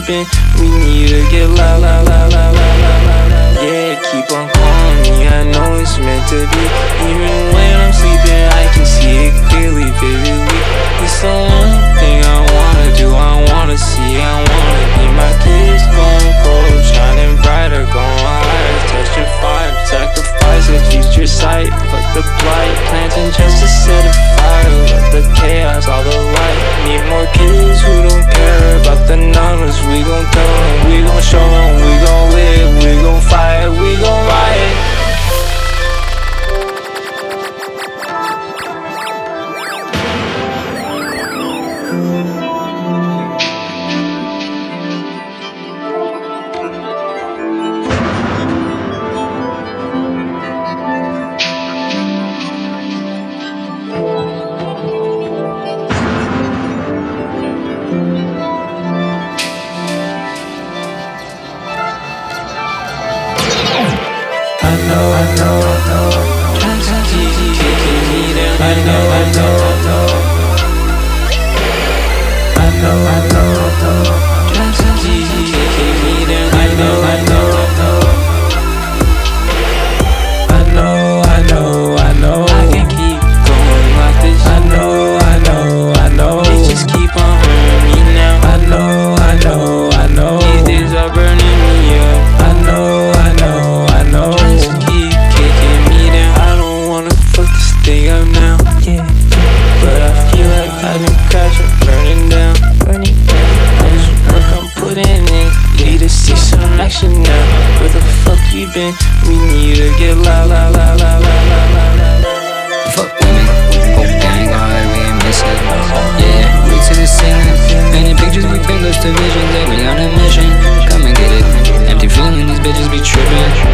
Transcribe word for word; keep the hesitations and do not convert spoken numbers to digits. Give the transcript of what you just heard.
been? We need to get loud, loud, loud, loud, loud, loud, loud, loud. Yeah, keep on calling me, I know it's meant to be. Even when I'm sleeping, I can see it clearly, vividly. It's the one thing I wanna do, I wanna see, I wanna be. My kids going cold, shining brighter, going higher, touching fire, sacrifice a future sight. Fuck the blight, planting just to set a fire. Let the chaos, all the light. Need more kids who don't care about the numbers. We gon' tell them, we gon' show them, we gon' live, we gon' fight, we gon' riot. I know, I know, I know. I know, I know, I know. I know, I know, I know. I know, I know, I know. I know, I know, I know. I can keep going like this. I know, I know, I know. They just keep on hurting me now. I know, I know, I know. These days are burning me up. I know, I know, I know. Stay up now, yeah. But I feel like I've been crashing, burning down, burning down. All this work I'm putting in, need to see some action now. Where the fuck you been? We need to get loud, loud, loud, loud, loud, loud, loud, loud. Fuck women, whole gang alright, we ain't missing. Yeah, we to the ceiling. Painting pictures, we bring us to vision. That we on a mission, come and get it. Empty feeling, these bitches be tripping.